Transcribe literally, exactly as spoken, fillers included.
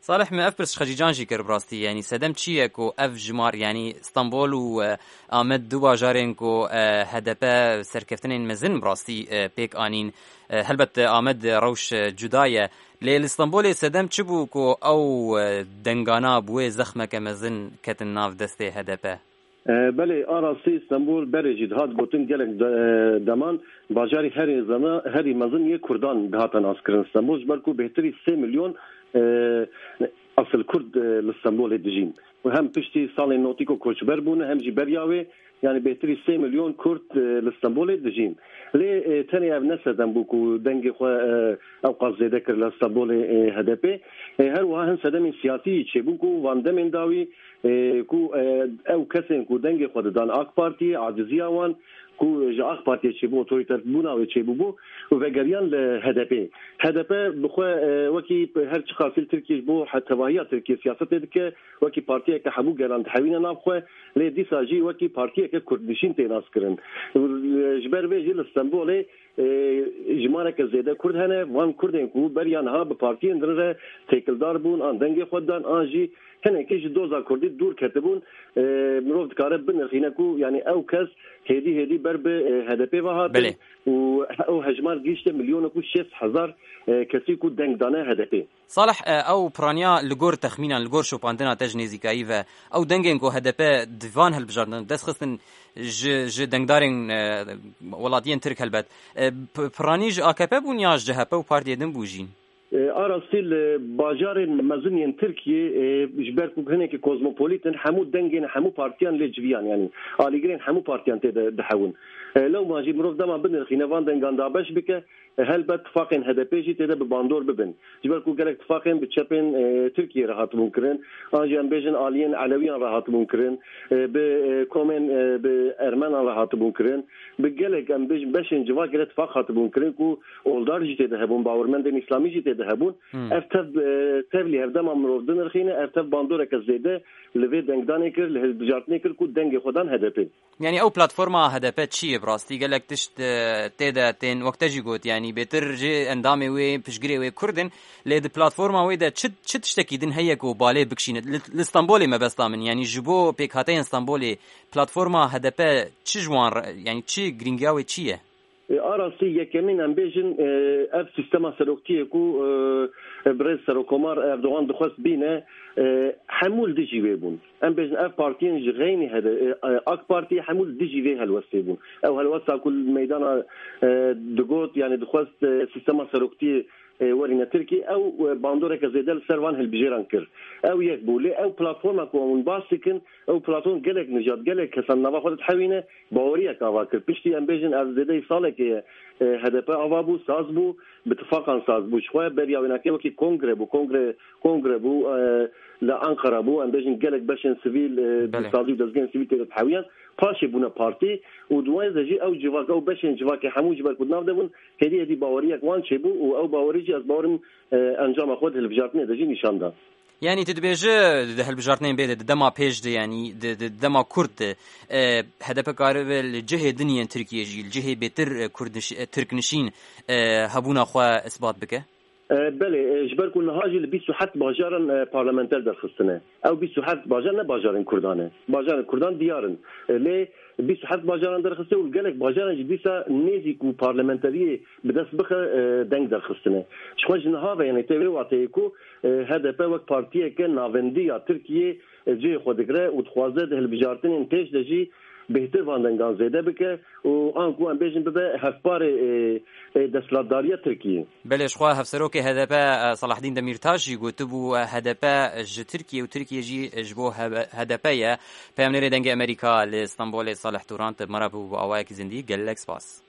صالح من اف برس خجیجان جی کر براستي يعني سدم چیه کو اف جمار يعني اسطنبول و آمد دو باجارين کو هدپا سرکفتنین مزن براستي پیک آنین هلبت آمد روش جدایه لیل اسطنبول سدم چبو کو او دنگانا بوی زخمه که مزن کتن ناف دسته هدپا بله آراسی استانبول برجید هات گوتن گلک دمان باجاری هری زنا هری مزن یک کردان هاتن اسکرن استانبول بلکو بهتری سه میلیون اصل کرد استانبول دجین و هم پشتی سال نوتیکو کوچبر بونه هم جی بریاوی يعني بهتري سه مليون كرد لاسطنبول دجين لي تاني ابنسدن بوكو دنگي خو اوقاز ذكر لاسطنبول هدف هر وها هن سدم سياسي چبوكو واندمن داوي كو او كسن كو دنگي خو دان اك بارتي عاجزيا وان كو جا اخ بارتي چبو اوتوريتر بونا و چبو و وگريان لهدف هدف بخو وكي هر چخاصل تركيا بو حتى وهي تركيا سياست دك وكي بارتي كحبو گران تحوينا نافخو لي دي ساجي وكي بارتي كردشين تناس كرن جبر بيجي لاسطنبول اجمالا كزيده كرد هنا وان كردن كو بريان ها ببارتي اندره تيكلدار بون ان دنگي خدان انجي هنا كيش دوزا كردي دور كتبون مروف دكاره بنرخينكو يعني او كاس هدي هدي برب هدف وهات و او هجمار جيشته مليون كو شش هزار كسي كو دنگ دانه هدف صالح او برانيا لغور تخمينا لغور شو باندنا تجنيزي كايفا او دنگن كو هدف ديفان هالبجاردن دس خصن ج ج دنگدارين ولاتين ترك هلبت برانيج اكب بونياج جهبه و بارتي دن بوجين ارسل باجار مزنين تركيا جبر كو هناك كوزموبوليتن حمو دنگين حمو بارتيان لجبيان يعني اليغرين حمو بارتيان تدحون لو ما جي مروف دما بن الخينفان دنگان دابش بك هل باتفاقين هدفيجي تدا بباندور ببن جبر كو قالك اتفاقين بتشابين تركيا راحت ممكن اجي ام بيجن الين علويان راحت ممكن بكومن بارمان راحت ممكن بقالك ام بيجن بشن جوا قال اتفاق ممكن كو اولدار جي تدا هبون باورمند اسلامي جي تدا هبون افتب تبلي هردما مروف دن الخينه افتب باندور كزيده لفي دنگدانيكر لهجارتنيكر كو دنگ خدان هدفين يعني او بلاتفورما هدفت شي براستي قالك تشت تدا تن وقت جي قوت يعني بيتر جي اندامي وي بشجري وي كردن لد بلاتفورما وي دا تشت تشتكي دن هيك وبالي بكشين الاسطنبولي ما بس من يعني جبو بيكاتين اسطنبولي بلاتفورما هدفه تشجوان يعني تشي جرينجاوي تشيه آراسی یکمین ام بیشن اف سیستم سروکتیه کو برز سروکمار اردوغان دخواست بینه حمول دیجی ویبون ام بیشن اف پارتین جغینی هده اک پارتی حمول دیجی وی هلوسته بون او هلوسته کل میدان دگوت يعني دخواست سیستم سروکتیه ورينا تركي او باندورا كزيدل سروان هالبجيران كر او يكبولي او بلاتفورما كون باسكن او بلاتفورم جلك نجات جلك كسن نوا خدت حوينه باوريا كاواكر بيشتي امبيجن از زيدي صالك هدف اوابو سازبو باتفاقا سازبو شويه بريا ويناكي وكي كونغري بو كونغري كونغري بو لانقره بو امبيجن جلك باشن سيفيل بسازي دزغن سيفيل تحويان پاشه بونه پارتی و دوای زجی او جواک او بشن جواک همو جبر کدناف دبون هدی هدی باوریک وان چه بو و او باوریجی از باورم انجام خود هلبجارتنه دجی نشان دا يعني تدبيجه ده هالبجارتين بيد دما بيج دي يعني دما كرد هدف قارب الجهه دنيا تركيا جي الجهه بتر كردش تركنشين هبونا خو اثبات بك بله جبر كل هاجي اللي بيسو حتى باجارن بارلمانتر در خصنه او بيسو حتى باجارن باجارن كردانه باجارن كردان ديارن ليه بيسو حتى باجارن در خصه وقالك باجارن جديسا نيزي كو بارلمانتريه بدس بخ دنگ در خصنه شخوج نهاوه يعني تيوي واتيكو هدف وقت بارتيه كان نافنديا تركيا جي خودگره و تخوازه ده البجارتين انتاج دجي بهتر واندنگان زیده بکه و آنکو هم بیشن ببه هفبار دستلاتداری ترکیه بله شخوا هفسروک هدپا صلاح الدین دمیرتاج گوتبو هدپا ج ترکیه و ترکیه جی جبو هدپا یا پیامنر دنگ امریکا لاسطنبول صالح تورانت مرابو و آوایک زندگی گلک سپاس